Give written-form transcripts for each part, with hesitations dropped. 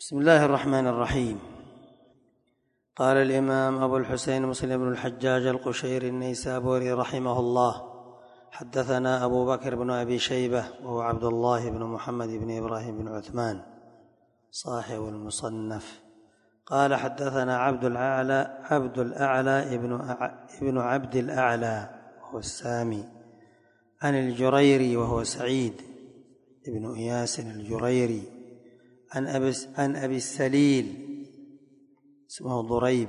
بسم الله الرحمن الرحيم. قال الإمام أبو الحسين مسلم بن الحجاج القشيري النيسابوري رحمه الله: حدثنا أبو بكر بن أبي شيبة وهو عبد الله بن محمد بن إبراهيم بن عثمان صاحب المصنف قال: حدثنا عبد الأعلى ابن عبد الأعلى وهو السامي عن الجريري وهو سعيد ابن إياس الجريري عن أبي السليل اسمه ضريب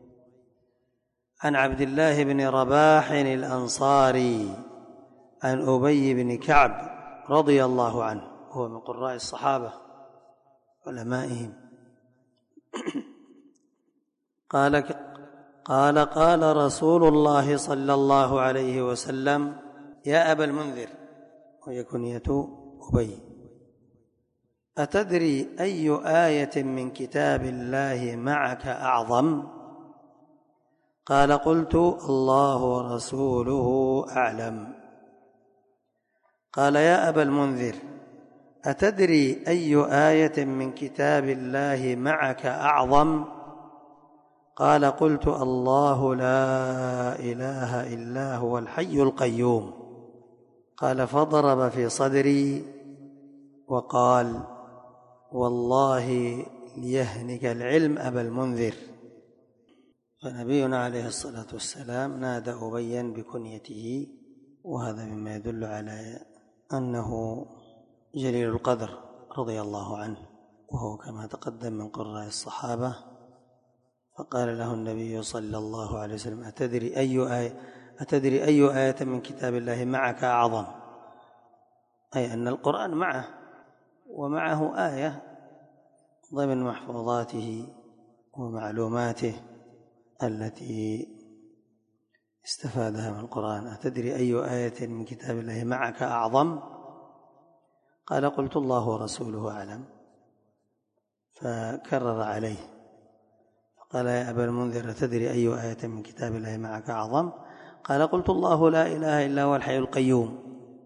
عن عبد الله بن رباح الأنصاري عن أبي بن كعب رضي الله عنه، هو من قراء الصحابة علمائهم. قال رسول الله صلى الله عليه وسلم: يا أبا المنذر، وهي كنية أبي: أتدري أي آية من كتاب الله معك أعظم؟ قال: قلت: الله ورسوله أعلم. قال: يا أبا المنذر، أتدري أي آية من كتاب الله معك أعظم؟ قال: قلت: الله لا إله إلا هو الحي القيوم. قال: فضرب في صدري وقال: والله ليهنك العلم أبا المنذر. فنبينا عليه الصلاة والسلام نادى أبيا بكنيته، وهذا مما يدل على أنه جليل القدر رضي الله عنه، وهو كما تقدم من قراء الصحابة. فقال له النبي صلى الله عليه وسلم: أتدري أي آية من كتاب الله معك أعظم؟ أي أن القرآن معه، ومعه آية ضمن محفوظاته ومعلوماته التي استفادها من القرآن. أتدري أي آية من كتاب الله معك أعظم؟ قال: قلت: الله ورسوله أعلم. فكرر عليه فقال: يا أبا المنذر، أتدري أي آية من كتاب الله معك أعظم؟ قال: قلت: الله لا إله إلا هو الحي القيوم.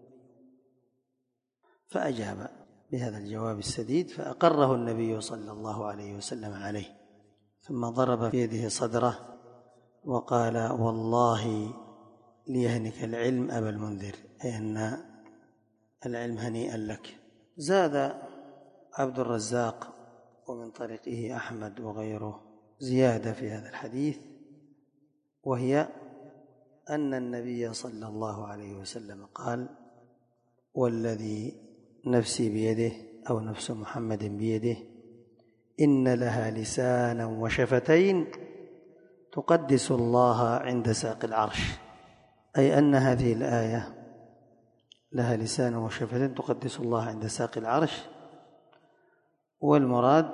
فأجاب بهذا الجواب السديد، فأقره النبي صلى الله عليه وسلم عليه، ثم ضرب في يده صدره وقال: والله ليهنك العلم أبا المنذر، أي أن العلم هنيئا لك. زاد عبد الرزاق ومن طريقه أحمد وغيره زيادة في هذا الحديث، وهي أن النبي صلى الله عليه وسلم قال: والذي نفسي بيده أو نفس محمد بيده إن لها لسانا وشفتين تقدس الله عند ساق العرش. أي أن هذه الآية لها لسان وشفتين تقدس الله عند ساق العرش، والمراد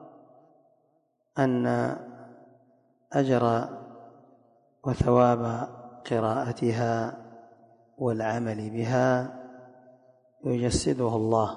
أن أجر وثواب قراءتها والعمل بها يجسده الله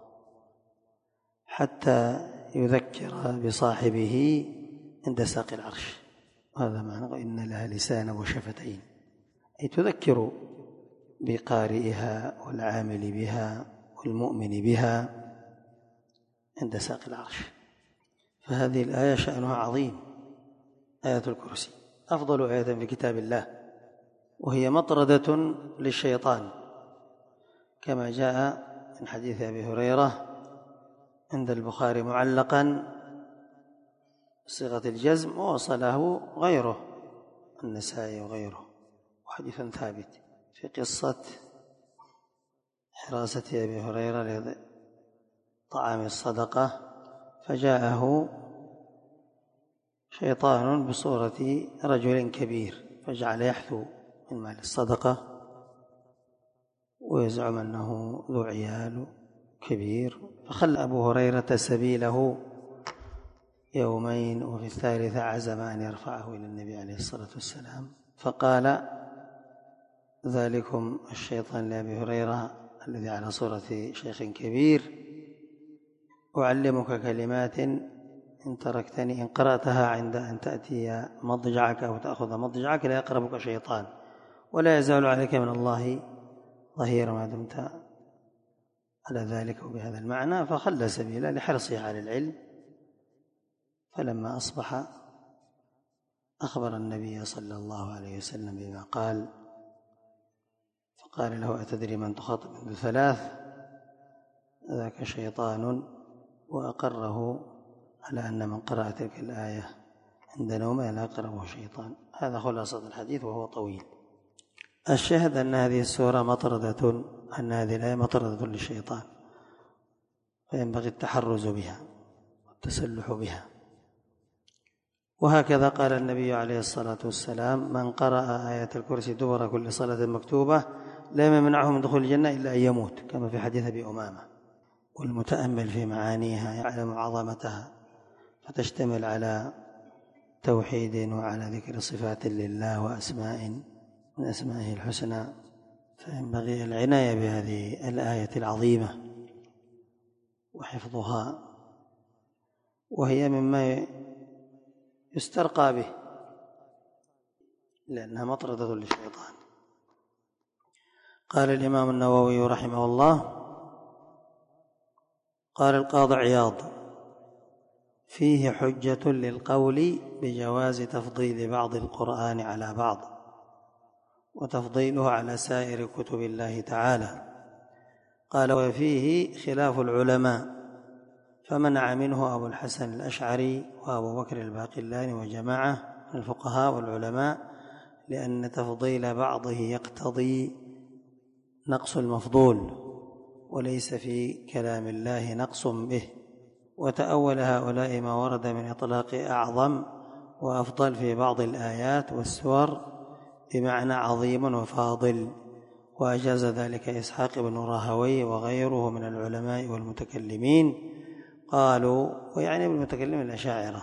حتى يذكر بصاحبه عند ساق العرش. هذا معنى إن لها لسان وشفتين، أي تذكر بقارئها والعامل بها والمؤمن بها عند ساق العرش. فهذه الآية شأنها عظيم، آية الكرسي أفضل آية في كتاب الله، وهي مطردة للشيطان كما جاء من حديث أبي هريرة عند البخاري معلقا بصيغة الجزم، ووصله غيره النسائي وغيره، وحديث ثابت في قصة حراسة أبي هريرة لطعام الصدقة، فجاءه شيطان بصورة رجل كبير فجعل يحثو من مال الصدقة ويزعم أنه ذو عيال كبير، فخلى أبو هريرة سبيله يومين، وفي الثالثة عزم أن يرفعه إلى النبي عليه الصلاة والسلام، فقال ذلكم الشيطان لأبي هريرة الذي على صورة شيخ كبير: أعلمك كلمات إن تركتني إن قرأتها عند أن تأتي مضجعك أو تأخذ مضجعك لا يقربك شيطان ولا يزال عليك من الله ظهير ما دمت على ذلك وبهذا المعنى. فخلى سبيله لحرصه على العلم فلما أصبح أخبر النبي صلى الله عليه وسلم بما قال، فقال له: أتدري من تخاطب منذ 3؟ ذاك شيطان. وأقره على أن من قرأ تلك الآية عند نومه لا يقربه شيطان. هذا خلاصة الحديث وهو طويل. الشاهد أن هذه السورة مطردة، أن هذه الآية مطردة للشيطان، فينبغي التحرز بها والتسلح بها. وهكذا قال النبي عليه الصلاة والسلام: من قرأ آية الكرسي دبر كل صلاة مكتوبة لم يمنعه من دخول الجنة إلا أن يموت، كما في حديث أبي أمامة. والمتأمل في معانيها يعلم عظمتها، فتشتمل على توحيد وعلى ذكر صفات لله وأسماء من أسمائه الحسنى، فينبغي العناية بهذه الآية العظيمة وحفظها، وهي مما يسترقى به لأنها مطردة للشيطان. قال الإمام النووي رحمه الله: قال القاضي عياض: فيه حجة للقول بجواز تفضيل بعض القرآن على بعض، وتفضيله على سائر كتب الله تعالى. قال: وفيه خلاف العلماء، فمنع منه أبو الحسن الأشعري وأبو بكر الباقلاني وجماعة من الفقهاء والعلماء، لأن تفضيل بعضه يقتضي نقص المفضول، وليس في كلام الله نقص به. وتأول هؤلاء ما ورد من إطلاق أعظم وأفضل في بعض الآيات والسور بمعنى عظيم وفاضل، وأجاز ذلك إسحاق بن راهويه وغيره من العلماء والمتكلمين. قالوا، ويعني بالمتكلمين الأشاعرة،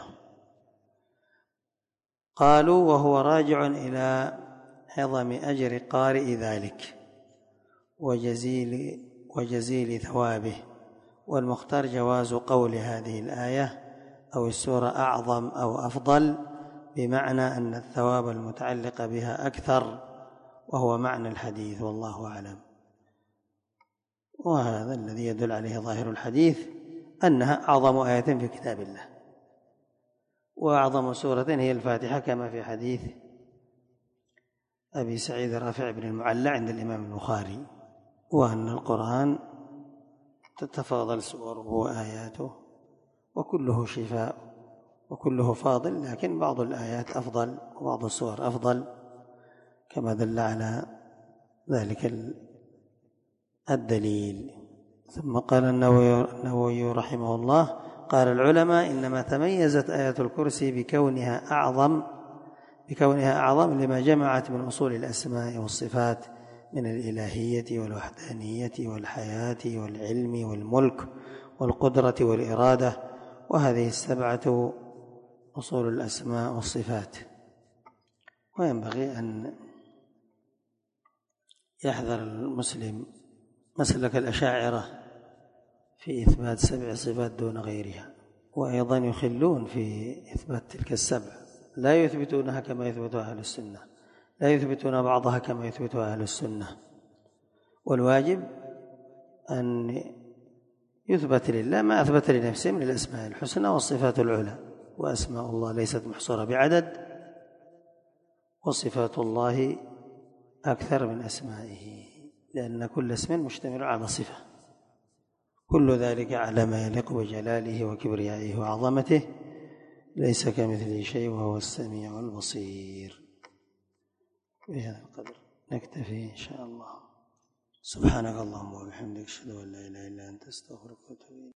قالوا: وهو راجع إلى عظم أجر قارئ ذلك وجزيل ثوابه، والمختار جواز قول هذه الآية أو السورة أعظم أو أفضل، بمعنى أن الثواب المتعلق بها أكثر، وهو معنى الحديث، والله أعلم. وهذا الذي يدل عليه ظاهر الحديث، أنها أعظم آية في كتاب الله، وأعظم سورة هي الفاتحة، كما في حديث أبي سعيد رافع بن المعلى عند الإمام البخاري، وأن القرآن تتفاضل سوره وآياته، وكله شفاء وكله فاضل، لكن بعض الآيات أفضل وبعض السور أفضل، كما دل على ذلك الدليل. ثم قال النووي رحمه الله: قال العلماء: إنما تميزت آية الكرسي بكونها أعظم لما جمعت من أصول الأسماء والصفات من الإلهية والوحدانية والحياة والعلم والملك والقدرة والإرادة، وهذه 7 أصول الأسماء والصفات. وينبغي أن يحذر المسلم مسلك الأشاعرة في إثبات 7 صفات دون غيرها، وأيضا يخلون في إثبات تلك 7، لا يثبتونها كما يثبتها أهل السنة، لا يثبتون بعضها كما يثبتها أهل السنة. والواجب أن يثبت لله ما أثبت لنفسه من الأسماء الحسنى والصفات العلى، وأسماء الله ليست محصورة بعدد، وصفات الله أكثر من أسمائه، لأن كل اسم مشتمل على صفة، كل ذلك على ما يليق بجلاله وكبريائه وعظمته، ليس كمثله شيء وهو السميع البصير. بهذا القدر نكتفي إن شاء الله. سبحانك اللهم وبحمدك، أشهد أن لا إله إلا أنت، أستغفرك وأتوب إليك.